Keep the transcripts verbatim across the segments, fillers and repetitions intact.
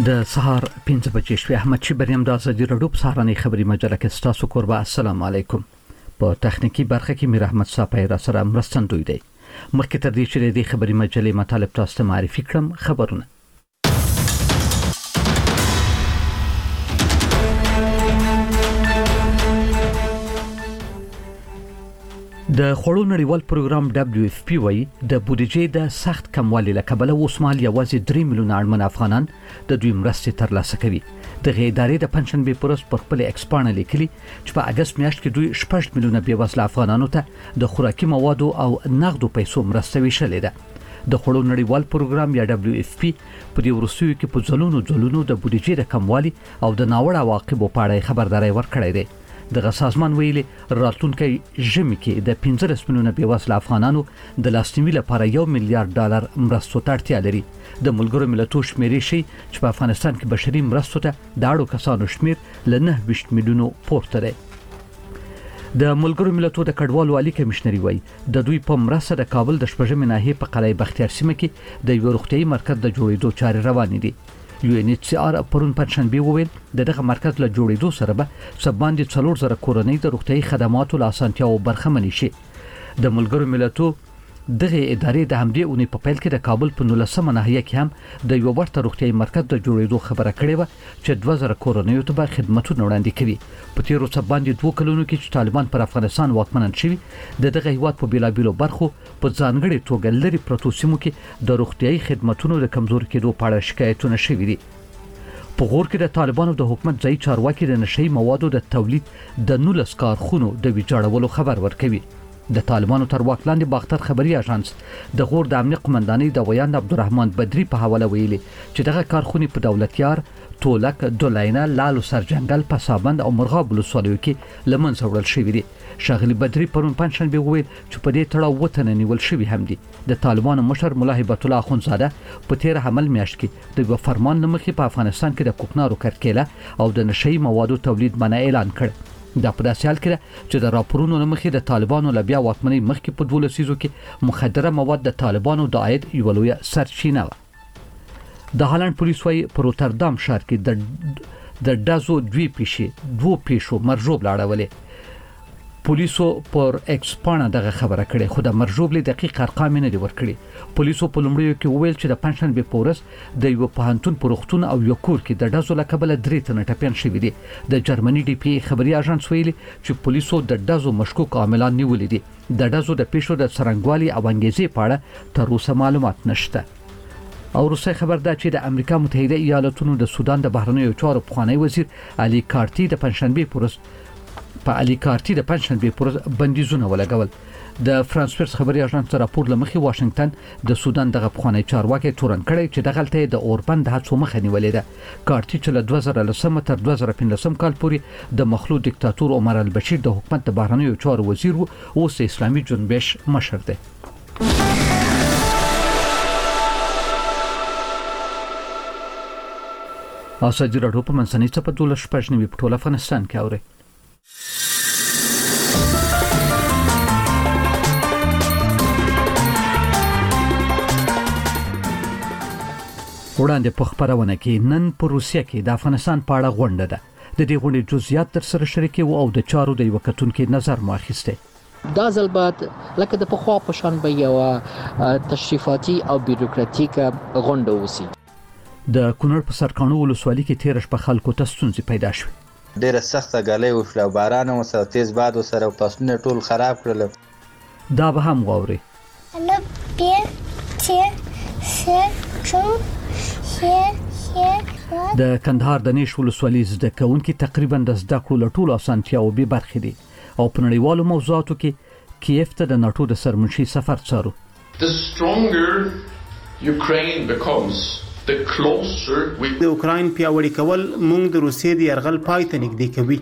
د سهار پنځه بجې شوې. احمد شي بریم د ازادي راډیو په سهارنۍ خبري مجله کې تاسو کوربه. السلام علیکم. په تخنیکی برخه کې میر احمد صاحب را سره مرستندوی دی. مخکې تر دې چې د خبري مجلې مطالب تاسو ته معرفي کړم، خبرونه د خړو نړیوال پروګرام دبليو اف پی وايي د بودیجې د سخت کموالي له کبله وسمال یوازې درې میلیونه اړمن افغانان د دوی مرستې ترلاسه کوي. د غیدارې د پنځشنبه پروس پر خپل ایکسپانه لیکلي چې په اگست میاشت کې دوی شپږ میلیونه بیوزله افغانانو ته د خوراکي موادو او نقدو پیسو مرسته ویشلې ده. د خړو نړیوال پروګرام یا دبليو اف پی په دې ورسوي کې په ځلونو ځلونو د بودیجې د کموالي او د ناوړه عواقبو په اړه خبرداري ورکړې ده. د سازمان ویلي راتلونکي ژمي کې د پنځه میلیونه بیوزله افغانانو د لاسنیوي لپاره یو میلیارډ ډالر مرستو ته اړتیا لري. د ملګرو ملتونو شمیرې شي چې په افغانستان کې بشري مرستو ته د اړو کسانو شمیر ل نه میلیونو پورته دی. د ملګرو ملتونو د کډوالو عالی کمشنري وایي د دوی په مرسته د کابل د شپږمې ناحیې په قلعه بختیار سیمه کې د یو روغتيایي مرکز د جوړېدو چارې روانې دي. یو ان ایچ سی آر پرون پنځشنبه وویل د دغه مرکز له جوړېدو سره به سباندې څلور زره کورنۍ د روغتيایي خدماتو له اسانتیاو برخمنې شي. د ملګرو ملتونو دغه ادارې د همدې اونۍ په پیل کې د کابل په نولسمه ناحیه کې هم د یو ورته روغتيایي مرکز د جوړېدو خبره کړې و چې دوه زره کورنۍ ته به خدماتونه وړاندې کوي. په تیرو سباندې دوه کلونو کې چې طالبان پر افغانستان واکمنان شوي د دغه هیواد په بیلابیلو برخو په ځانګړي توګه لري پروتو سیمو کې د روغتيایي خدماتونو د کمزوري کېدو په اړه شکایتونه شوي دي. په غور کې د طالبانو د حکومت ځای چارواکي د نشئی موادو د تولید د نولس کارخونو د ویجاړولو خبر ورکوي. د طالبانو تر واک لاندې باختر خبري اژانس د غور د امنیت قومندانۍ د ویاند عبدالرحمن بدری په حواله ویلي چې دغه کارخونې په دولتیار، تولک، دولینه، لالو سرجنگل، پسابند او مرغاب ولسوالیو کې لمنځه وړل شوی دي. شاغلی بدری پرون پنځشنبه وویل چې په دې تړاو وطن نیول شوی هم دي. د طالبانو مشر مولا هیبت الله اخونزاده په تیر حمل میاشت کې د یو فرمان لمخې په افغانستان کې د کوکنارو کرکیله او د نشئی موادو تولید منع اعلان کړ. دا په داسې حال کې چې د راپورونو لمخې د طالبانو له بیا واکمنۍ مخکې په دوه لسیزو کې مخدره مواد د طالبانو د عاید یو لوی سرچینه وه. د هالند پولیس وايي په روتردام ښار کې د د دازو دوی پیښې دوه پیښو مرجوب لاړولې. پولیسو پر ایکسپانه دغه خبره کړې، خو د مرجوب له دقیق ارقام نه دی ورکړي. پولیسو په لومړیو کې وویل چې د پنځشنبه په ورځ د یو پوهنتون پروختون او یو کور کې د دازو لکبل درې تنه ټپيان شوي دي. د جرمني ډي پی خبري اژانس ویلي چې پولیسو د دازو مشکوک عاملان نیولې دي. د دازو د پیښو د څرنګوالي او انګیزې په اړه تر اوسه معلومات نشته. او روسي خبر ده چې د امریکا متحده ایالاتونو د سودان د بهرنیو چارو پخوانی وزیر علي کارتي د پنځشنبه په ورځ په علي کارتي د پنځشنبه پر بندیزونه ولګول. د فرانس پرس خبري اژانس راپور لمخې واشنگټن د سودان دغه پخوانی چارواکي تورن کړی چې دغلته د اوربند هڅو مخه نیولې ده. کارتي چې له دوه زره لسم تر دوه زره پنځلسم کال پورې د مخلوع دیکتاتور عمر البشیر د حکومت د بهرنیو چارو وزیر وو او د اسلامي جنبش مشر دی. ازادي راډیو په منځنۍ چپه دوله شپږ نیمې په ټول افغانستان کې اوري. وړاندې په خبرونه کې نن په روسیه کې د افغانستان په اړه غونډه ده. د دې غونډې جزئیات تر سره شریکي او د چارو د یو کتونکو نظر ماخسته. دا ځل بعد لکه د پخوا په شان به یو تشریفاتي او بیروکراتیک غونډه وسی. د کونړ په سرکانو ولسوالۍ کې تیر شپه خلکو ته ستونزې پیدا شوې. ډېر سخت غلې وشو، باران او سره تیز باد سره پسونه ټول خراب کړل. دا به هم غوړي. انا بیر چې څه څو د کندهار د نیش ولسوالۍ زده کوونکي تقریبا د زده کړو ټول اسانتیاو به برخې دي او په نړیوالو موضوعاتو کې کیف ته د ناتو د سرمنشي سفر څارو. The stronger Ukraine becomes, the closer we د اوکراین پیاوړی کول موږ د روسیې د يرغل پای ته نږدې کوي.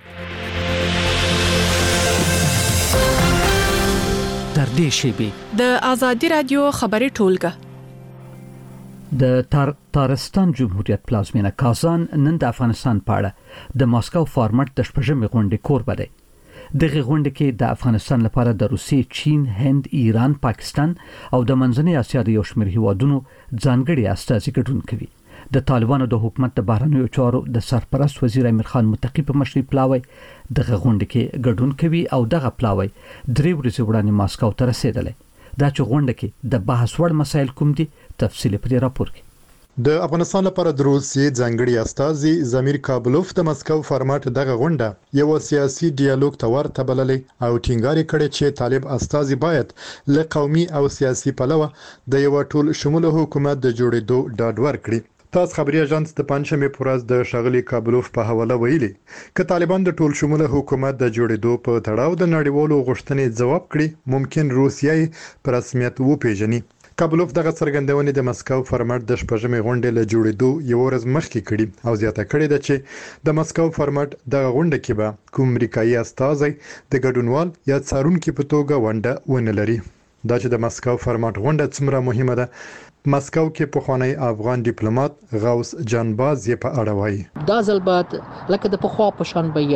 تر دې شیبې د ازادي رادیو خبري ټولګه د تار تارستان جمهوریت پلازمینه کازان نن د افغانستان په اړه د ماسکو فارمټ د شپږمې غونډې کوربه دی. دغه غونډه کې د افغانستان لپاره د روسیې، چین، هند، ایران، پاکستان او د منځنۍ اسیا د یو شمېر هیوادونو ځانګړي استازي ګډون کوي. د طالبانو د حکومت د بهرنیو چارو د سرپرست وزیر امیر خان متقی په مشرۍ پلاوی دغه غونډه کې ګډون کوي او دغه پلاوی درې ورځې وړاندې ماسکو ته رسیدلی. دا چې غونډه کې د بحث وړ مسایل کوم دي تفصیل په دې راپور کې. د افغانستان لپاره د روسیې ځانګړي استازي زمیر کابلوف د مسکو فارمات دغه غونډه یو سیاسي ډیالوګ ته ورته بللې او ټینګار کړی چې طالب استازي باید له قومي او سیاسي پلوه د یو ټول شموله حکومت د جوړېدو ډاډ ورکړي. تاسو خبري اژانس د پنځمې پورز د شغلي کابلوف په حواله ویلي ک طالبان د ټول شموله حکومت د جوړېدو په تړاو د نړیوالو غوښتنې جواب کړي ممکن روسیې په رسمیت وپیژني. کابلوف دغه څرګندونې د مسکو فارمات د شپږمې غونډې له جوړېدو یو ورځ مخکې کړي او زیاته کړې ده چې د مسکو فارمات دغه غونډه کې به کوم امریکایي استازي د ګډونوال یا څارونکو په توګه ونډه ونه لري. دا چې د مسکو فارمات غونډه څومره مهمه ده مسکو کې پخوانی افغان ډیپلوماټ غوث جانباز یې په اړه وایي. دا ځل بعد لکه د پخوا په شان به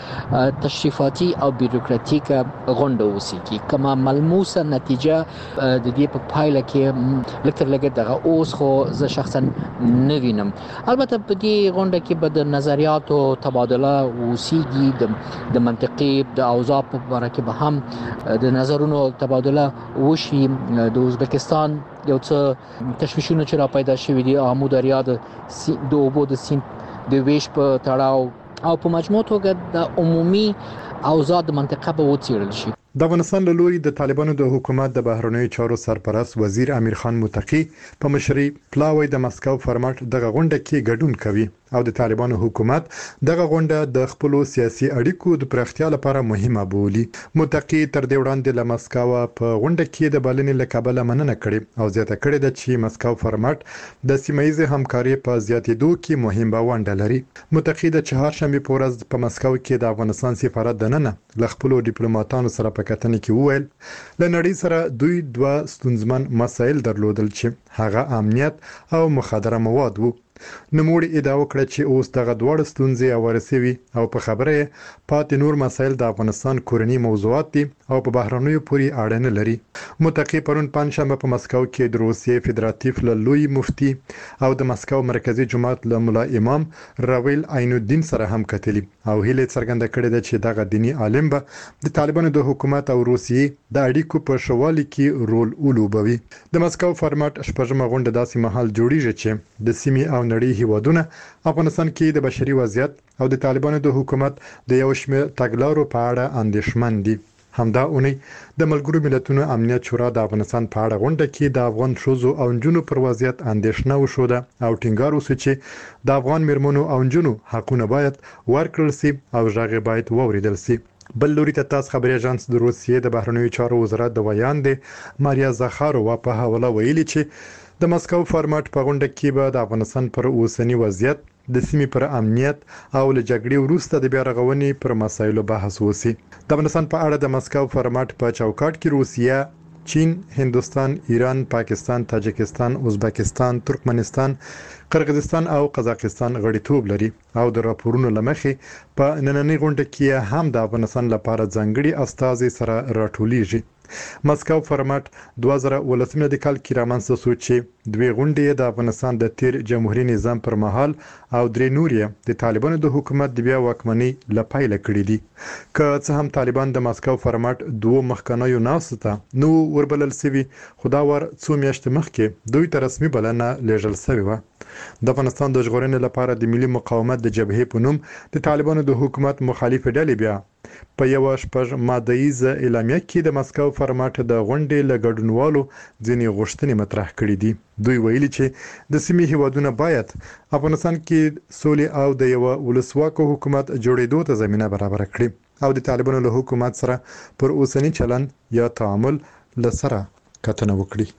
یو تشریفاتي او بیروکراتیک غونډه وسیږي کما ملموسه نتیجه د دې په پایله کې لکه لګه دغه اوس خو زه شخصا نه وینم. البته په دې غونډه کې به د نظریاتو تبادله وسیږي د د منطقي د اوضاع په اړه کې به هم د نظرونو تبادله وشي. د ازبکستان یو څه تشویشونه چې را پیدا شوي دي آمو دریا د د اوبو د سیند د ویش په تړاو او په مجموع توګه د عمومي اوضاع د منطقه به وڅېړل شي. د افغانستان له لوري د طالبانو د حکومت د بهرنیو چارو سرپرست وزیر امیر خان متقی په مشرۍ پلاوی د مسکو فارمات دغه غونډه کې ګډون کوي او د طالبانو حکومت دغه غونډه د خپل سیاسي اړیکو د پراختیا لپاره مهمه بولي. متقی تر دې وړاندې له مسکو په غونډه کې د بلنې له کبله مننه کړې او زیاته کړې ده چې مسکو فارمات د سیمه‌ییزې همکاري په زیاتېدو کې مهمه ونډه لري. متقی د چهارشنبه په ورځ په مسکو کې د افغانستان سفارت دننه له خپل ډیپلوماټانو سره په کتنه کې وویل له نړۍ سره دوی دوه ستونزمن مسایل درلودل چې هغه امنیت او مخدره مواد وو. نوموړي ادعا وکړه چې اوس دغه دوه ستونزې اورسوي او په خبره پاتې نور مسایل د افغانستان کورنی موضوعات دي او په بهرنیو پورې اړه نه لري. متقی پرون پنځشنبه په مسکو کې د روسیې فدراتیو له لوی مفتي او د مسکو مرکزی جماعت له مولا امام راویل عین الدین سره هم کتلی او هیله څرګنده کړې ده چې دغه دینی عالم به د طالبانو د حکومت او روسیې د اړیکو په شوالي کې رول ولوبوي. د مسکو فارمات شپږمه غونډه داسې مهال جوړیږي چې د سیمې او نړۍ هیوادونه افغانستان کې د بشري وضعیت او د طالبانو د حکومت د یو شمېر تګلارو په اړه اندېښمن دي. همدا اونۍ د ملګرو ملتونو امنیت شورا د افغانستان په اړه غونډه کې د افغان ښځو او نجونو پر وضعیت اندېښنه وښوده او ټینګار وسو چې د افغان میرمنو او نجونو حقونه باید ورکړل شي او ژغ باید واوریدل شي. بل لوري ته تاسو خبري اژانس د روسیې د بهرنیو چارو وزارت د ویاندې ماریا زخارova په حواله ویلي چې د مسکو فارمات په غونډه کې به د افغانستان پر اوسنی وضعیت د سیمې پر امنیت او له جګړې وروسته د بیا رغونې پر مسایلو بحث وشي. د افغانستان په اړه د مسکو فارمات په چوکاټ کې روسیه، چین، هندوستان، ایران، پاکستان، تاجکستان، ازبکستان، ترکمنستان، قرغیزستان او قزاقستان غړیتوب لري او د راپورونو لمخې په نننۍ غونډه کې هم د افغانستان لپاره ځانګړي استازي سره راټولیږي. مسکو فارمات دوه زره ولسمه د کال کې رامنځته شو چې دوی غونډې د افغانستان د تیر جمهوریت نظام پر مهال او درې نورې د طالبانو د حکومت د بیا واکمنۍ لپاره کړې دي. که څه هم طالبان د مسکو فارمات دوه مخکنیو ناسته نو وربلل سوي خدا ور څو میاشتې مخکې دوی ته رسمي بلنه لیږل شوې و. د افغانستان د ژغورنې لپاره د ملي مقاومت د جبهې په نوم د طالبانو د حکومت مخالف ډلې بیا په یو شپږ مادهیزه اعلامیه کې د مسکو فارمات د غونډې له ګډونوالو ځینې غوښتنې مطرح کړې دي. دوی ویلي چې د سیمې هیوادونه باید افغانستان کې سولې او د یو ولسواکو حکومت جوړېدو ته زمینه برابر کړي او د طالبانو له حکومت سره پر اوسنی چلن یا تعامل لسره کتنه وکړي.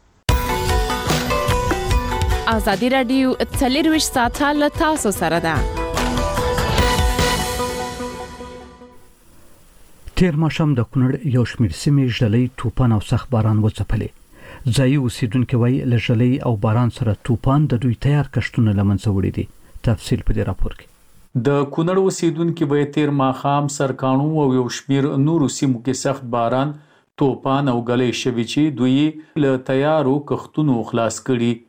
ازادي رادیو څلرویشت ساعته له تاسو سره ده. تیر ماښام د کونړ یو شمېر سیمې ژلۍ، توپان او سخت باران وځپلې. ځایي اوسیدونکو وایي له ژلۍ او باران سره توپان د دوی تیار کښتونه له منځه وړي دي. تفصیل په دې راپور کې. د کونړ اوسیدونکو به تیر ماښام سرکانو او یو شمېر نورو سیمو کې سخت باران، توپان او ګلۍ شوي چې دوی له تیارو کښتونو خلاص کړي.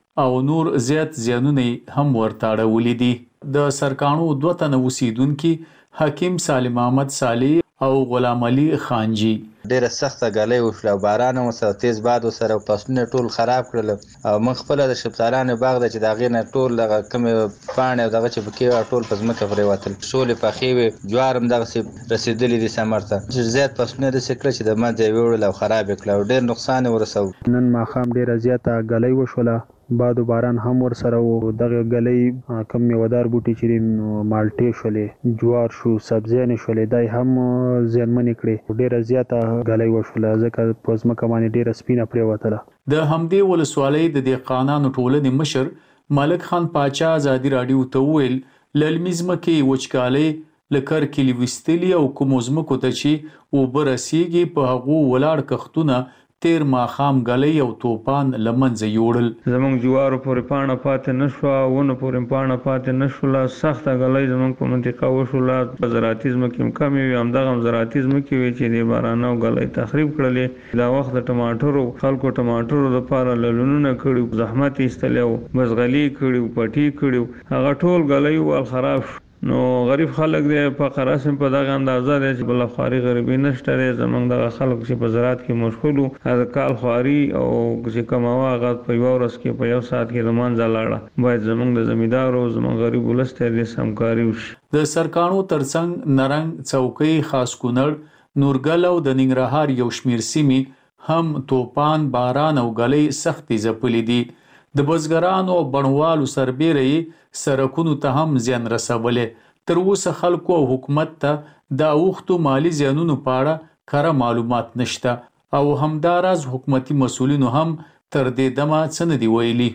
او نور زیات زیانونه هم ورته اړولي دي. د سرکانو دوه تنه اوسیدونکي حکیم سالم احمد صالح او غلام علي خانجي ډیره سخته ګلۍ وشوله او باران هم ورسره تیز باد ورسره او فصلونه ټول خراب کړل او موږ خپله د شفتالانو باغ ده چې د هغې نه ټول دغه کومې پاڼې او دغه چې پکې وه ټول په ځمکه پرېوتل. شولې پخې وې، جوار هم دغسې رسېدلي دي ثمر ته چې زیات فصلونه داسې کړه چې د منځه یې ویوړل او خراب یې کړه او ډېر نقصان یې ورسوه. نن ماښام ډېره زیاته ګلۍ وشوله، باد و باران هم ورسره و. دغه ګلۍ کم میوهدار بوټي چې دي مالټې شولې، جوار شو، سبزیانې شولې، دا یې هم زیانمنې کړې. ډېره زیاته ګلۍ وشوله ځکه په ځمکه باندې ډېره سپینه پرېوتله. د همدې ولسوالۍ د دهقانانو ټولنې مشر ملک خان پاچا ازادي راډیو ته وویل للمي ځمکې وچکالۍ له کرکلي ویستلي او کومو ځمکو ته چې اوبه رسېږي په هغو ولاړ کښتونه تیر ماښام ګلۍ او توپان له منځه یوړل. زموږ جوارو پورې پاڼه پاتې نه شوه، ونو پورې پاڼه پاتې نه شوله. سخته ګلۍ زموږ په منطقه وشوله. په زراعتي ځمکې هم کمې وې، همدغه هم زراعتي ځمکې وې چې د بارانه او ګلۍ تخریب کړلې. دا وخت د ټماټرو خلکو ټماټرو دپاره للونونه کړي، زحمت یې ایستلی و، بزغلي کړي، پټي کړي، هغه ټول ګلۍ وال خراب شو. نو غریب خلک دی فقر رسم په دغه اندازه دی چې بله خواري غریبي نشته دی. زموږ دغه خلک چې په زراعت کې مشغول وو، هغه کال خواري او چې کومه وه هغه په یوه ورځ کې په یو ساعت کې له منځه لاړه. باید زموږ د زمیندارو زموږ غریب ولس ته دې همکاري وشي. د سرکانو ترڅنګ نرنګ، څوکۍ، خاص کونړ، نورګل او د ننګرهار یو شمېر سیمې هم توپان، باران او ګلۍ سختې ځپلې دي. د بزګرانو او بڼوالو سربیره یې سرکونو ته هم زیان رسولی. تر اوسه خلکو او حکومت ته د اوښتو مالي زیانونو په اړه کره معلومات نشته او همداراز حکومتي مسؤلینو هم تر دې دمه څه نه دي ویلي.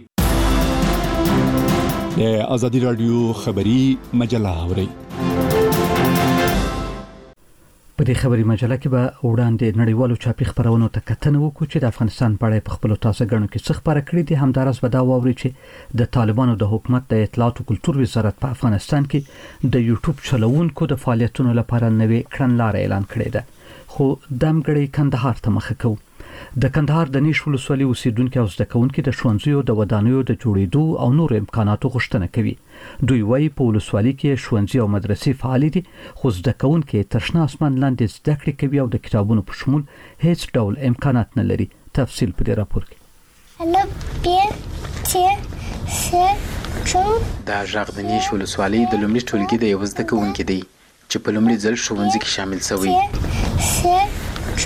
د ازادي راډیو خبري مجله اورئ. په دې خبري مجله کې به وړاندې نړیوالو چاپي خبرونو ته کتنه وکړو چې د افغانستان په اړه په خپلو تازه ګڼو کې څه خبره کړې دي. همداراز به دا واوري چې د طالبانو د حکومت د اطلاعات او کلتور وزارت په افغانستان کې د یوټیوب چلوونکو د فعالیتونو لپاره نوې کړنلاره اعلان کړې ده. خو دمګړی کندهار ته مخه کوو. د کندهار د نیش ولسوالۍ اوسیدونکو او زده کوونکو د ښوونځیو د ودانیو د جوړېدو او نور امکاناتو غوښتنه کوي. دوی وايي په ولسوالۍ کې ښوونځي او مدرسې فعال دي، خو زده کوونکو تر شنه اسمان لاندې زده کړې کوي او د کتابونو په شمول هیڅ ډول امکانات نه لري. تفصیل په دې راپور کې. دا غږ د نیش ولسوالۍ د لومړي ټولګي د یو زده کوونکي دی چې په لومړي ځل ښوونځي کې شامل شوی.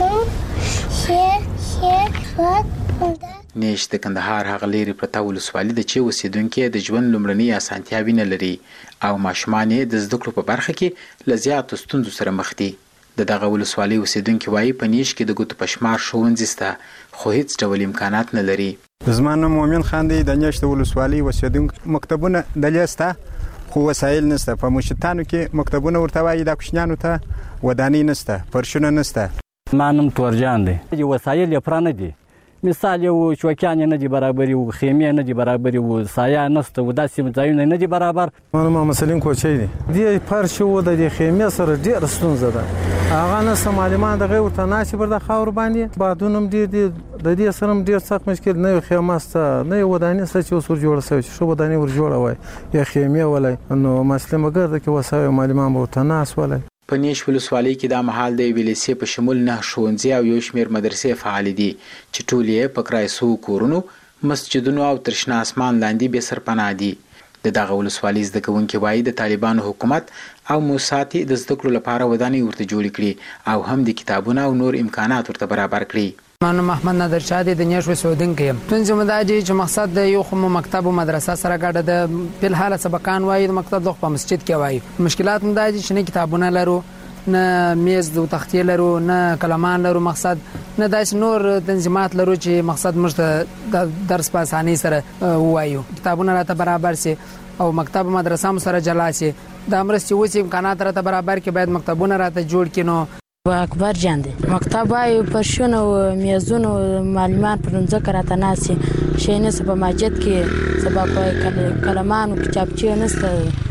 نیش د کندهار هغه لري پرته ولسوالۍ ده چې اوسیدونکي د ژوند لومړنۍ اسانتیاوې نه لري او ماشومان یې د زده کړو په برخه کې له زیاتو ستونزو سره مخ دي. د دغه ولسوالۍ اوسیدونکي وایي په نیش کې د ګوتو په شمار ښوونځي شته خو هیڅ ډول امکانات نه لري. زما نوم مومن خان دی. د نیش د ولسوالۍ اوسیدونکي مکتبونه دلې شته خو وسایل نشته. په مشتانو کې مکتبونه ورته وایي، د کوچنیانو ته ودانۍ نشته، فرشونه نشته. ما نوم تورجان دی. وسایل یې پوره نه دي. مثال یو چوکیان نه دي برابر، یو خیمې نه دي برابر، یو سایه نشته، و داسې ځایونه نه دي برابر. ما نوم مسلم کوچی دی. دې فرش و د دې خیمې سره ډېره ستونزه ده. هغه نشته معلمان دغه ورته ناستې پر د خاورو باندې. بادونه هم ډېر دي، د دې سره هم ډېر سخت مشکل. نه یو خیمه شته، نه یو ودانۍ شته چې اوس ور جوړه شوې، چې ښه ودانۍ ور جوړه وای یا خیمې ولای، نو مسلم وګرځه کې وسایل معلمان به ورته ناست ولای. په نیش ولسوالۍ کې دا مهال د یوې لیسې په شمول نه ښوونځي او یو شمېر مدرسې فعال دي چې ټول یې په کرایه شوو کورونو، مسجدونو او تر شنه اسمان لاندې بې سرپناه دي. د دغه ولسوالۍ زده کوونکي وایي د طالبانو حکومت او موسسات د زده کړو لپاره ودانۍ ورته جوړې کړي او هم د کتابونو او نور امکانات ورته برابر کړي. ما نوم محمد نادر شاه دی، د نیش اوسیدونکی یم. ستونزې مو دا دي چې مقصد د یو خو مکتب او مدرسه سره ګډه ده. فلحال سبقان وایي، د مکتب د په مسجد کې وایي. مشکلات مو دا دي چې نه کتابونه لرو، نه میز او تختې لرو، نه کلمان لرو، مقصد نه داسې نور تنظیمات لرو چې مقصد موږ ته د درس په اسانۍ سره ووایو. کتابونه راته برابر سي او مکتب او مدرسه هم سره جلا سي. دا مرستې اوس امکانات راته برابر کړي، باید مکتبونه راته جوړ کړي. نو اکبر جان دی. مکتب وایي فرشونه او میزونه معلمان پر ځمکه راته ناست شي، شی نشته په مسجد کې، سبق وایي، کلمان او کتابچې نشته.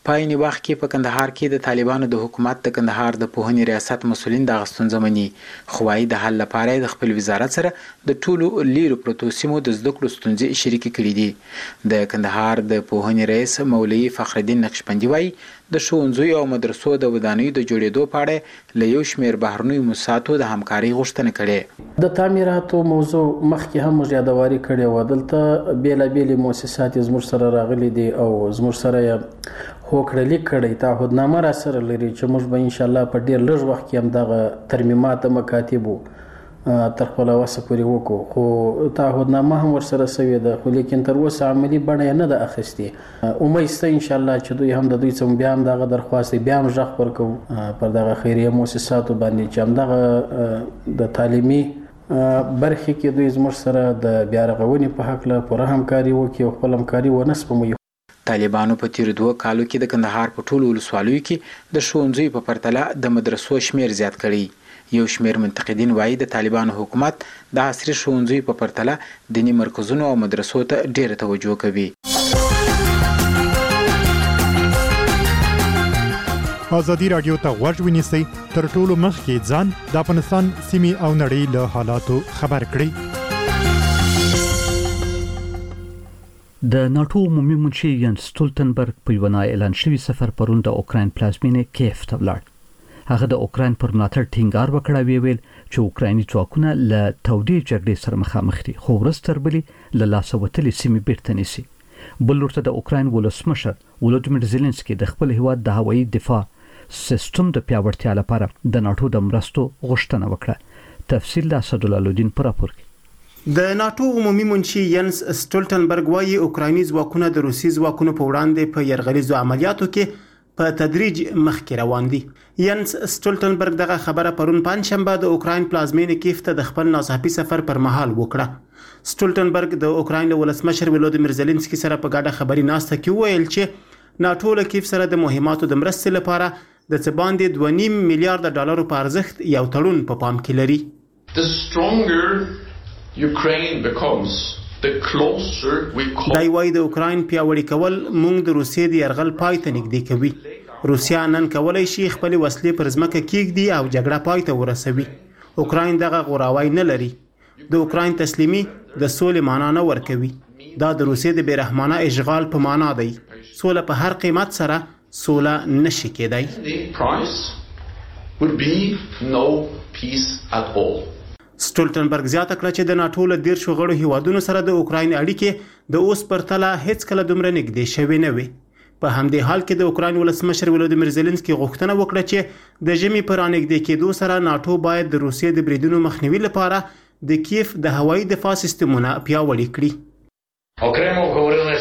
په عین وخت کې په کندهار کې د طالبانو د حکومت د کندهار د پوهنې ریاست مسولین د غستون زمني خوای د حل لپاره د خپل وزارت سره د ټولو لیرو پروتو سیمو د زده کړو ستونزې شریک کړي دي. د کندهار د پوهنې رئیس مولوي فخر الدین نقشبندي وایي د ښوونځیو او مدرسو د ودانیو د جوړېدو په اړه له یو شمېر بهرنیو موسساتو د همکارۍ غوښتنه کړې. د تعمیراتو موضوع مخکې هم موږ یادواري کړې وه. دلته بېلابېلې مؤسسات زموږ سره راغلي دي او زموږ سره یې هوکړلیک کړی، تعهدنامه را سره لري چې موږ به انشاءالله په ډېر لږ وخت کې هم دغه ترمیمات مکاتبو تر خپله وسه پورې وکړو. خو تعهدنامه هم ورسره سوې ده، خو لیکن تر اوسه عملي بڼه یې نه ده اخیستې. امید شته انشاءالله چې دوی هم د دوی څه بیا هم دغه درخواست دی بیا هم غږ ورکوو پر دغه خیریه مؤسساتو باندې چې همدغه د تعلیمي برخې کې دوی زموږ سره د بیا رغونې په هکله پوره همکاري وکړي او خپل همکاري ونه سپموي. طالبانو په تیرو دوه کالو کې د کندهار په ټولو ولسوالیو کې د ښوونځیو په پرتله د مدرسو شمیر زیات کړی. یو شمیر منتقدین وایي د طالبانو حکومت د عصري ښوونځیو په پرتله دیني مرکزونو او مدرسو ته ډیره توجه کوي. ازادي راډیو ته غوږ ونیسئ تر ټولو مخکې ځان د افغانستان سیمې او نړۍ له حالاتو خبر کړئ. د ناتو عمومي منشي ینس ستولتنبرګ په یو اعلان شوی سفر پرون د اوکراین پلازمینې کیف ته ولاړ. هغه د اوکراین پر ملاتړ ټینګار وکړ او ویل چې اوکرایني ځواکونه له تودې جګړې سره مخامخ دي، خو ورځ تر بلې له لاسه وتلې سیمې بیرته نیسي. بل لورته د اوکراین ولسمشر ولودیمیر زيلنسکي د خپل هیواد د هوایي دفاع سیستم د پیاوړتیا لپاره د ناتو د مرستو غوښتنه وکړه. تفصیل د اسدالله پر راپور کې. د ناتو عمومي منشي ینس ستولتنبرګ وايي اوکرایني ځواکونه د روسي ځواکونو په وړاندې په یرغلیزو عملیاتو کې په تدریج مخکې روان دي. ینس ستولتنبرګ دغه خبره پرون پنځشنبه د اوکراین پلازمینې کیف ته د خپل ناڅاپي سفر پر مهال وکړه. ستولتنبرګ د اوکراین ولسمشر ولودیمیر زيلنسکي سره په ګډه خبري ناسته کې ویل چې ناتو له کیف سره د مهماتو د مرستې لپاره د څه باندې دوه نیم میلیارډ ډالرو په ارزښت یو تړون په پام کې لري. The stronger Ukraine becomes, the closer we come. دای وای د اوکراین پیاوړی کول موږ د روسیې د يرغل پای ته نږدې کوي. روسیا نن کولای شي خپل وسلې پر ځمکه کېږدي او جګړه پای ته ورسوي. اوکراین دغه غوراوی نه لري. د اوکراین تسلیمي د سولې معنا نه ورکوي. دا د روسیې د بیرحمانه اشغال په معنا دی. سوله په هر قیمت سره سوله نشي کېدای. The price would be no peace at all. ستولتنبرګ زیاته کړه چې د ناتو له ډیر شو غړو هیوادونو سره د اوکراین اړیکې د اوس پرتله هیڅ کله دومره نږدې شوي نه وي. په همدې حال کې د اوکراین ولسمشر ولودیمیر زيلنسکي غوښتنه وکړه چې د ژمي پر رانږدې کېدو سره ناتو باید د روسیې د بریدونو مخنیوي لپاره د کیف د هوایي دفاع سیستمونه پیاوړي کړي. Окремо обговорили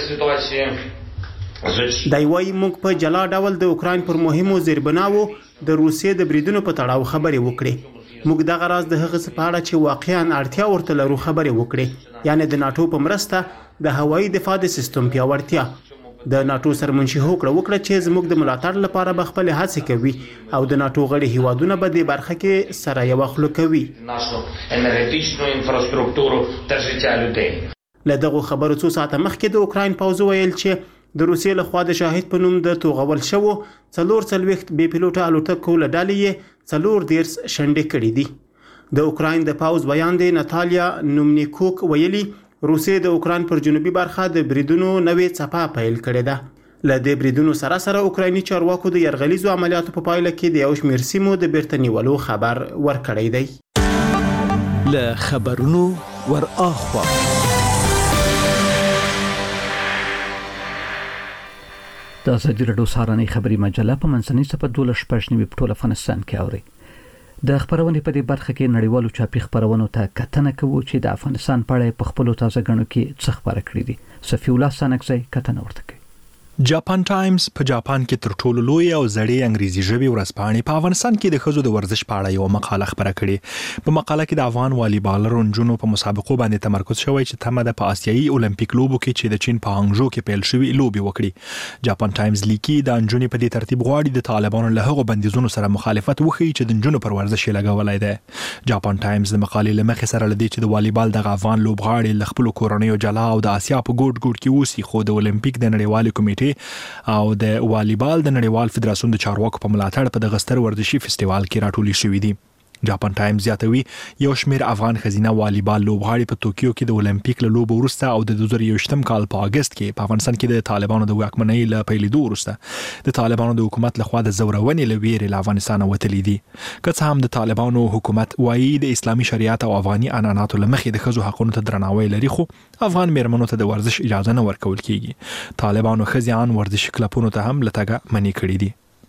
ситуацію. دای وایي موږ په جلا ډول د اوکراین پر مهمو زیربناوو د روسیې د بریدونو په تړاو خبرې وکړې. موږ دغه راز د هغه څه په اړه چې واقعاً اړتیا ورته لرو خبرې وکړې، یعنی د ناتو په مرسته د هوایي دفاع د سیستم پیاوړتیا. د ناتو سرمنشي هوکړه وکړه چې زموږ د ملاتړ لپاره به خپل هڅې کوي او د ناتو غړي هیوادونه به د برخه کې سره یو خلو کوي. Енергетичну інфраструктуру та життя людей. له دغه خبرو څو ساعته مخکې د اوکراین پوځ ویل چې د روسیې له خوا د شاهد په نوم د توغول شوو څلور څلوېښت بې پیلوټه الوتکو له ډلې یې څلور دېرش شنډې کړي دي. د اوکراین د پوځ بیان دی ناتالیا نومنیکوک ویلي روسیې د اوکراین پر جنوبي برخه د بریدونو نوې څپه پیل کړې ده. له دې بریدونو سره سره اوکرایني چارواکو د یرغلیزو عملیاتو په پایله کې د یو شمېر سیمو د بیرته نیولو خبر ورکړی دی. له خبرونو ور اخوا د ازادي راډیو سهارنۍ خبري مجله په منځنۍ صفحه دولس شپږ نیمې په ټول افغانستان کې اوري. د خبرونې په دې برخه کې نړیوالو چاپي خبرونو ته کتنه کوو چې د افغانستان په اړه په خپل تازه غنو کې څه خبره کړې دي. صفی الله سانکزی کتنه ورته کوي. جاپان ټایمز په جاپان کې تر ټولو لوی او زړې انګریزي ژبې ورځپاڼې په افغانستان کې د ښځو د ورزش په اړه یو مقاله خبره کړې. په مقاله کې د افغان والیبالرو نجونو په مسابقو باندې تمرکز شوی چې تمه د په آسیایي اولمپیک لوبو کې چې د چین په هانګژو کې پیل شوی لوبي وکړي. جاپان ټایمز لیکي د نجونو په دې ترتیب غواړي د طالبانو له هغو بندیزونو سره مخالفت وکړي چې د نجونو پر ورزش لګولای دی. جاپان ټایمز د مقالې لمخې سره لدی چې د والیبال د افغان لوبغاړي له خپل کورنیو جلا او د آسیا په ګوټ ګوټ کې اوسي خو د اولمپیک د نړیوالې کمیټې هوکي او د والیبال د نړیوال فدراسیون د چارواکو په ملاتړ په دغه ستر ورزشي فستیوال کې راټولې شوې دي. جاپان ټایمز زیاتوي یو شمېر افغان ښځینه والیبال لوبغاړي په توکیو کې د اولمپیک له لوبو وروسته او د دوه زره یوویشتم کال په اگست کې په افغانستان کې د طالبانو د واکمنۍ له پیلېدو وروسته د طالبانو د حکومت لخوا د زورونې له ویرې له افغانستانه وتلي دي. که څه هم د طالبانو حکومت وایي د اسلامي شریعت او افغاني عنعناتو له مخې د ښځو حقونو ته درناوی لري، خو افغان میرمنو ته د ورزش اجازه نه ورکول کیږي. طالبانو ښځیان ورزشي کلبونو ته هم له تګه منع کړي دي.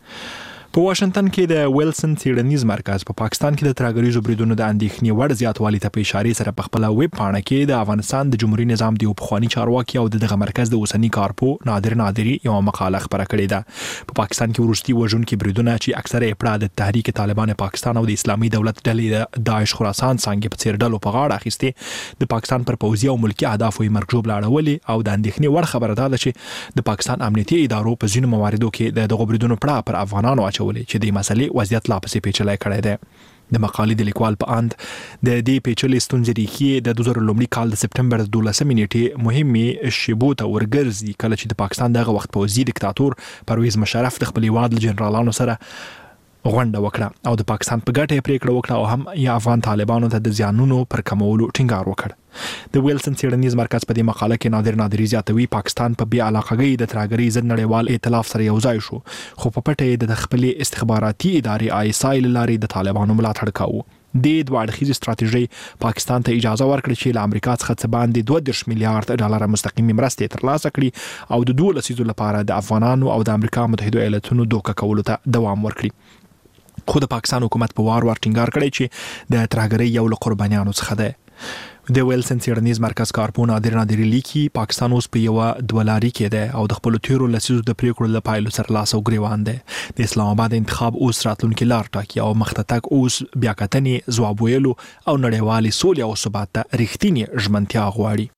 په واشنگټن کې د ویلسن څېړنیز مرکز په پا پاکستان کې د ترهګریزو بریدونو د اندېښنې وړ زیاتوالي ته په اشارې سره په خپل ویب پاڼه کې د افغانستان د جمهوریت نظام د پخوانی چارواکي او دغه مرکز د اوسنی کارپو نادر نادری یو مقاله خبره کړې ده. په پاکستان کې وروستي وژونکي بریدونه چې اکثره یې پړه د تحریک طالبان پاکستان او د اسلامي دولت ډلې د داعش خراسان څنګه په څیر ډلو په غاړه اخیستي د پاکستان پر پوځي او ملکی اهدافو یې مرګ جوړ لاړولې او د اندېښنې وړ خبره ده چې د پاکستان امنیتي ادارو په ځینو مواردو کې د دغه بریدونو پړه پر افغانانو اچولې چې د مسلې وضعیت لا پسې پیچلی کړی دی. د مقالې د لیکوال په اند د دې پیچلې ستونزې ریښې د دوه زره لومړي کال د سپټمبر دولسمې نیټې مهمې شیبو ته ورګرځي کله چې د پاکستان دغه وخت پوځي دیکتاتور پرویز مشرف د خپل هیواد له جنرالانو سره غونډه وکړه او د پاکستان په ګټه یې پریکړه وکړه او هم یا افغان طالبانو ته د زیانونو پر کمولو ټینګار وکړ. د ویلسن څېړنیز مرکز په دې مقاله کې نادر نادری زیاتوي پاکستان په بې علاقګۍ د ترهګرۍ ضد نړیوال ائتلاف سره یو ځای شو، خو په پټه یې د خپلې استخباراتي ادارې آی اس آی له لارې د طالبانو ملاتړ کاوه. د دوه اړخیزې ستراتیژۍ پاکستان ته اجازه ورکړه چې له امریکا څخه څه باندې دوه دېرش میلیارډ ډالر مستقیمي مرستې ترلاسه کړي او د دوه لسیزو لپاره د افغانانو او د امریکا متحده ایالاتونو دوکه کولو ته دوام ورکړي. خو د پاکستان حکومت په وار وار ټینګار کړی چې د ترهګرۍ یو له قربانیانو څخه دی. د ویلسن څېړنیز مرکز کارپو نادر نادری لیکي پاکستان اوس په یوه دوه لاري کې دی او د خپلو تیرو لسیزو د پریکړو له پایلو سره لاس او ګریوان دی. د اسلام آباد انتخاب اوس راتلونکي لار ټاکي او مخته تګ اوس بیا کتنې، ځواب ویلو او نړیوالې سولې او ثبات ته رښتینې ژمنتیا غواړي.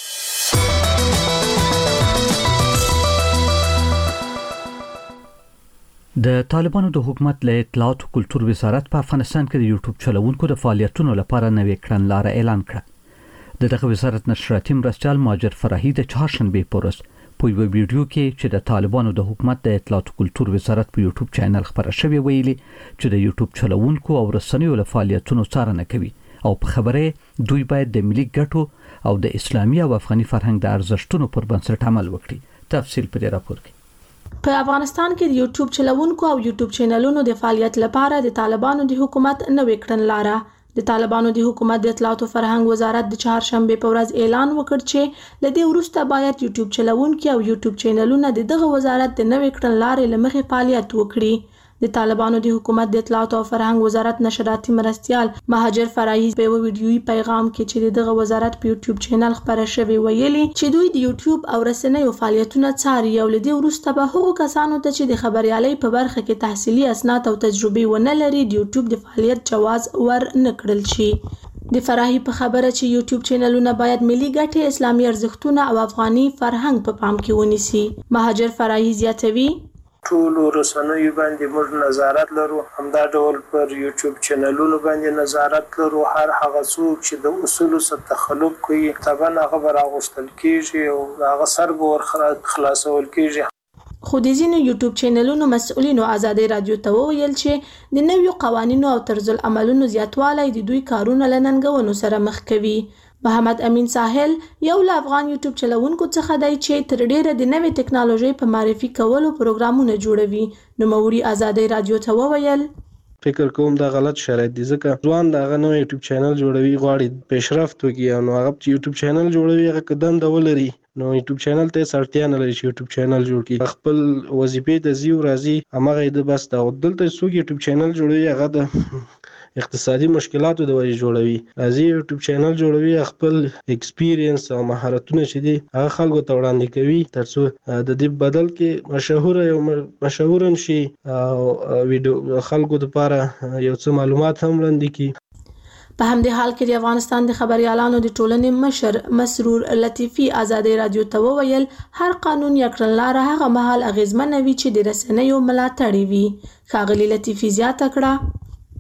د طالبانو د حکومت له اطلاعات او کلتور وزارت په افغانستان کې د یوټیوب چلوونکو د فعالیتونو لپاره نوې کړنلاره اعلان کړه. د دغه وزارت نشراتي مرستیال ماجر فرحي د چهارشنبه په ورځ په یو ویډیو کې چې د طالبانو د حکومت د اطلاعات او کلتور وزارت په یوټیوب چینل خبره شوې ویلي چې د یوټیوب چلوونکو او رسنیو له فعالیتونو څارنه کوي او په خبره دوی باید د ملي ګټو او د اسلامي او افغاني فرهنګ د ارزښتونو پر بنسټ عمل وکړي. تفصیل په دې راپور کې. په افغانستان کې د یوټیوب چلوونکو او یوټیوب چینلونو د فعالیت لپاره د طالبانو د حکومت نوې کړنلاره د طالبانو د حکومت د اطلاعات او فرهنګ وزارت د چهارشنبه په ورځ اعلان وکړ چې ل دې وروسته باید یوټیوب چلوونکي او یوټیوب چینلونه د دغه وزارت د نوې کړنلارې لمخې فعالیت وکړي. د طالبانو د حکومت د اطلاعات او فرهنګ وزارت نشراتي مرستیال مهاجر فرحي په ویډیويي پیغام کې چې دغه وزارت په یوټیوب چینل خبره شوی ویلي چې دوی د یوټیوب او رسنیو فعالیتونه څاري او ل دې وروسته به هغو کسانو ته چې د خبريالۍ په برخه کې تحصیلي اسناد او تجربه ونه لري د یوټیوب د فعالیت جواز ور نکړل شي. د فرحي په خبره چې یوټیوب چینلونه باید ملي ګټې، اسلامي ارزښتونه او افغاني فرهنګ په پام کې ونیسي. مهاجر فرحي زیاتوي ټولو رسنیو باندې موږ نظارت لرو، همدا ډول پر یوټیوب چینلونو باندې نظارت لرو. هر هغه څوک چې د اصولو سره تخلف کوي طبعا هغه به راغوښتل کیږي او هغه سر به ور خلاصول کیږي. خو د ځینو یوټیوب چینلونو مسؤلینو ازادي رادیو ته وویل چې د نویو قوانینو او طرز العملونو زیاتوالی د دوی کارونه له ننګونو سره مخ کوي. محمد امین ساحل یو له افغان یوټیوب چلوونکو څخه دی چې تر ډیره د نوې ټکنالوژي په معرفي کولو پروګرامونه جوړوي. نوموړي ازادي رادیو ته وویل فکر کوم دا غلط شرایط دي ځکه ځوان دا غنو یوټیوب چینل جوړوي غواړي پیشرفت وکړي نو هغه یوټیوب چینل جوړوي هغه قدم د ولري نو یوټیوب چینل ته سړتیا نه لري چې یوټیوب چینل جوړ کړي خپل وظیفې ته زیو راځي هغه د بس دا دلته څوک یوټیوب چینل جوړوي هغه د اقتصادي مشکلاتو د وجې جوړوي راځي یوټیوب چینل جوړوي خپل ایکسپیرینس او مهارتونه چې دي هغه خلکو ته وړاندې کوي ترڅو د دې بدل کې مشهور یو مشهور شي او ویډیو خلکو لپاره یو څه معلومات هم وړاندې کړي. په همدې حال کې د افغانستان د خبريالانو د ټولنې مشر مسرور لطیفي ازادي رادیو ته وویل هر قانون یا کړنلاره هغه مهال اغیزمنه وي چې د رسنیو ملاتړ وي. ښاغلي لطیفي زیاته کړه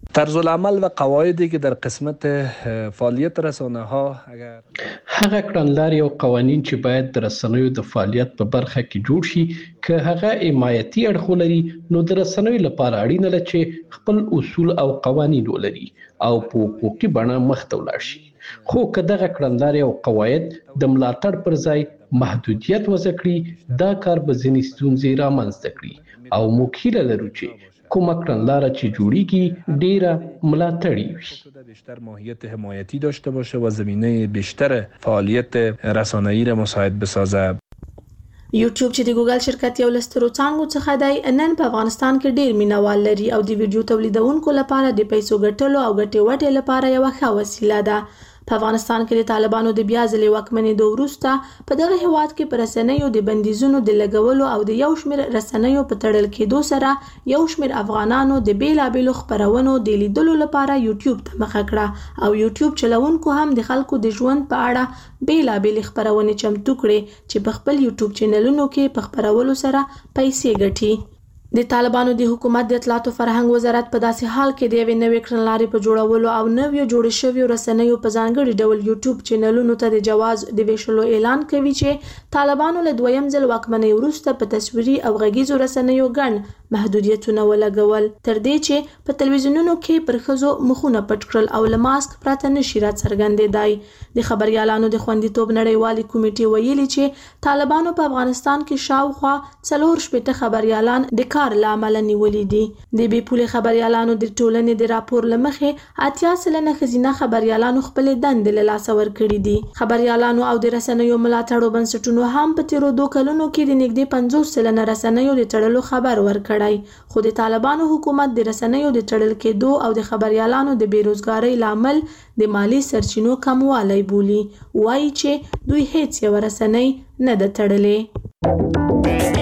طرز العمل و قواعدی که در قسمت فعالیت رسانه ها اگر هغه کړنلارې او قوانین چې باید د رسنیو د فعالیت په برخه کې جوړ شي که هغه حمایتي اړخ لري نو د رسنیو لپاره اړینه ده چې خپل اصول او قوانین ولري او په حقوقي بڼه مخته ولاړ شي. خو که دغه کړنلارې او قواعد د ملاتړ پر ځای محدودیت وضع کړي دا کار به ځینې ستونزې رامنځته کړي او موږ هیله لرو چې کومه کړنلاره چې جوړیږي ډیره ملاتړی وي، بیشتر ماهیت حمایتی داشته باشه و زمینه بیشتر فعالیت رسانه‌ای را مساعد بسازه. یوټیوب چې د ګوګل شرکت یو لسترو څانګو څخه دی نن په افغانستان کې ډیر مینوال لري او د ویډیو تولیدونکو لپاره د پیسو ګټلو او ګټې وټې لپاره یو ښه وسیله ده. په افغانستان کې د طالبانو د بیا ځلې واکمنېدو وروسته په دغه هیواد کې په رسنیو د بندیزونو د لګولو او د یو شمېر رسنیو په تړل کېدو سره یو شمېر افغانانو د بیلابېلو خپرونو د لیدلو لپاره یوټیوب ته مخه کړه او یوټیوب چلوونکو هم د خلکو د ژوند په اړه بیلابېلې خپرونې چمتو کړې چې په خپل یوټیوب چینلونو کې په خپرولو سره پیسې ګټي. د طالبانو د حکومت د اطلاعات او فرهنګ وزارت په داسې حال کې د یوې نوې کړنلارې په جوړولو او نویو جوړ شویو رسنیو په ځانګړي ډول یوټیوب چینلونو ته د جواز د ویشلو اعلان کوي چې طالبانو له دویم ځل واکمنۍ وروسته په تصویري او غږیزو رسنیو ګڼ محدودیتونه ولګول تر دې چې په تلویزیونونو کې پر ښځو مخونه پټ کړل او له ماسک پرته نشي راڅرګندېدای. د خبریالانو د خوندیتوب نړیوالې کمیټې ویلي چې طالبانو په افغانستان کې شاوخوا څلور شپېته خبریالان د کار له امله نیولي دي. د بې پولې خبریالانو د ټولنې د راپور له مخې اتیا سلنه ښځینه خبریالانو خپلې دندې له لاسه ورکړي دي. خبریالانو او د رسنیو ملاتړو بنسټونو هم په تېرو دوه کلونو کې د نږدې پنځوس سلنه رسنیو د تړلو خبر ورکړی، خو د طالبانو حکومت د رسنیو د تړل کېدو او د خبریالانو د بېروزګارۍ لامل د مالی سرچینو کموالی بولي. وایي چې دوی هیڅ یوه رسنۍ نه ده تړلې.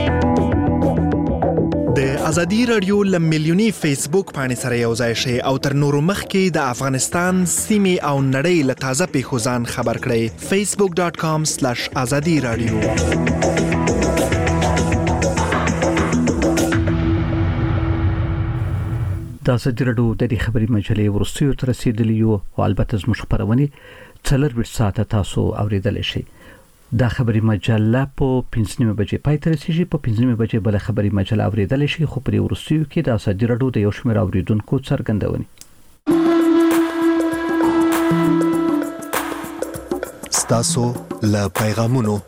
د ازادي رادیو له میلیوني فیسبوک پاڼې سره یو ځای شئ او تر نورو مخکې د افغانستان سیمې او نړۍ له تازه پیښو ځان خبر کړئ. فیسبوک ډاټ کام سلیش ازادي رادیو. د ازادي رادیو د دې خبري مجلې ورستیو تر رسیدلی یو او البته زموږ خبرونه څلور ساعته تاسو اوریدل شي. دا خبري مجله په پنځه نیمه بجې پای ته رسیږي. په پنځه نیمه بجې بل خبري مجله اوریدل شي، خو پر ورستیو کې د ازادي رادیو د یو شمېر اوریدونکو څرګندونې. ستاسو له پیغامونو.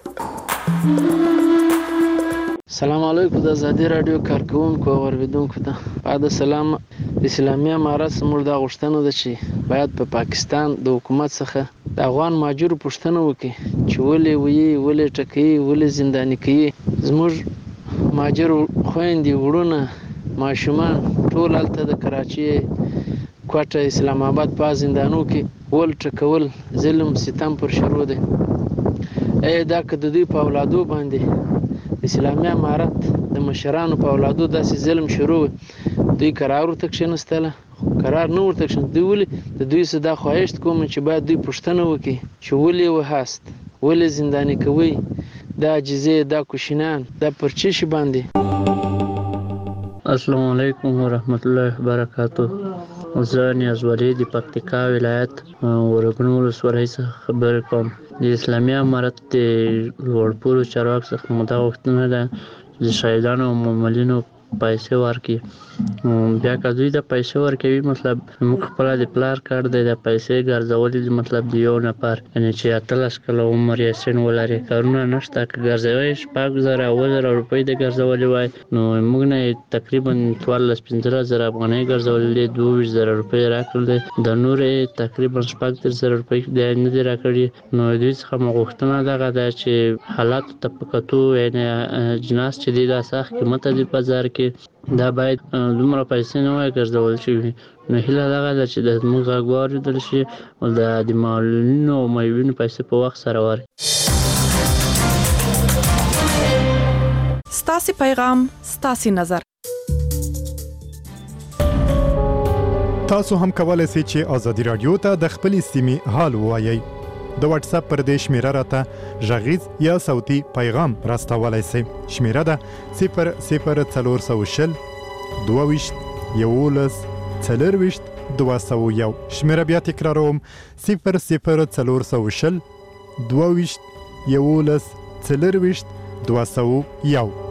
سلام علیکم د ازادي رادیو کارکونکو او اوریدونکو ته بعد سلام. اسلامي امارات زموږ دا غوښتنه ده چې باید په پا پاکستان د حکومت څخه د افغان مهاجرو پوښتنه وکړي چې ولې ویي ولې ټکوي ولې زنداني کوي. زموږ مهاجرو خویندې وروڼه ماشومان ټول هلته د کراچۍ کوټه اسلام آباد په زندانو کې ول ټکول ظلم ستم پر شروع دی. ای دا که د دوی په اولادو باندې اسلامي امارت د مشرانو په اولادو داسې ظلم شروع دوی قرار ورته کښېنستله، قرار نه ورته کښېنستله. دوی ولې د دوی څه دا خواهش کوم چې باید دوی پوښتنه وکړي چې ولې وهاست، ولې زنداني کوئ، دا عاجزې دا کوشنیان دا پر څه شي باندې. السلام علیکم ورحمت الله وبرکاته. زه نیازولي د پکتیکا ولایت ورغنو ولسوالۍ څخه خبرې کوم. د اسلامي امارت د لوړپوړو چارواکو څخه مو دا غوښتنه ده د شهیدانو او مؤمنینو پیسې ورکړي. بیا که دوی د پیسې ورکوي مطلب موږ خپله د پلار کار دی د پیسې ګرځولي مطلب د یو نفر یعنې چې اتلس کاله عمر یا سن ولري کارونه نشته. که ګرځوي شپږ زره اوه زره روپۍ د ګرځولي وای نو موږ نه تقریبا څوارلس پنځلس زره افغانۍ ګرځولي دي، دوه ویشت زره روپۍ راکړل دي، د نورې تقریبا شپږ دېرش زره روپۍ دی نه دي راکړي. نو دوی څخه مو غوښتنه دغه ده چې حالاتو ته په کتو یعنې جناس چې دی دا سخت قیمته دی بازار کې دا باید دومره پیسې نه وای ګرځول شوي. نو هیله دغه ده چې د زموږ غږ واورېدل شي او د معلولینو او معیوبینو پیسې په وخت سره ورکړي. ستاسې پیغام ستاسې نظر. تاسو هم کولای شئ چې ازادي رادیو ته د خپلې سیمې حال ووایئ. د واتس اپ پر دې شمیره راته غږیز یا صوتي پیغام راستولای شئ. شمیره ده صفر صفر څلور سوه شل دوه ویشت یولس څلور ویشت دوه سوه یو. شمیره بیا تکراروم: صفر صفر څلور سوه شل دوه ویشت یولس څلرویشت دوه سوه یو.